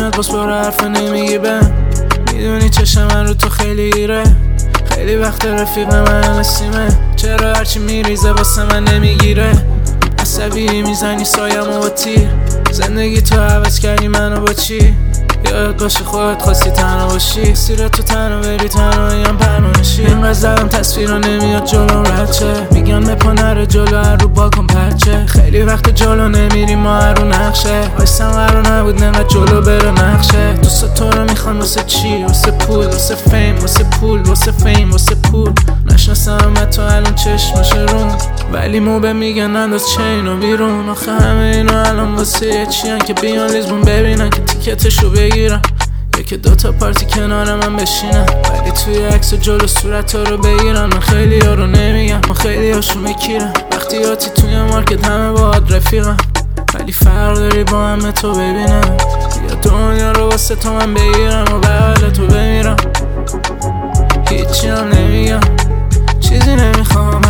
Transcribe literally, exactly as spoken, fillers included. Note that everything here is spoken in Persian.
میاد باز برو حرف نمیگی به میدونی چشم من رو تو خیلی گیره خیلی وقت رفیق من نسیمه چرا هرچی میریزه واسه من نمیگیره عصبی میزنی سایمو با تیر زندگی تو عوض کردی منو با چی یاد باشه خودت خواستی تنها باشی سیره تو تنها بری تنهاییم پرمانشی اینقدر زدم تصویر نمیاد جلوم رچه میگن مپا نره جلو هر رو بالکن پرچه خیلی وقت جلو نمیریم ما هر رو نقشه وایستم قرار نبود نقدر جلو بره نقشه دوست تو رو میخوان واسه چی واسه پول واسه فیم واسه پول واسه فیم واسه پول نشناسم تو الان چشمش روم ولی موبه میگن انداز چینو بیرون آخه همه اینو الان واسه چیان که بیان لیزبون ببینن که تیکتشو بگیرن یکی دوتا پارتی کنار من بشینن ولی توی عکس جلو صورت ها رو بگیرن من خیلی ها رو نمیگم من خیلی هاشون میکیرم وقتی آتی توی مارکت همه باهات رفیقم ولی فرق داری با همه تو ببینم یا دنیا رو واسه تو من بگیرم و به حال تو بمیرم هیچی هم نمیگم چیزی نمیخوام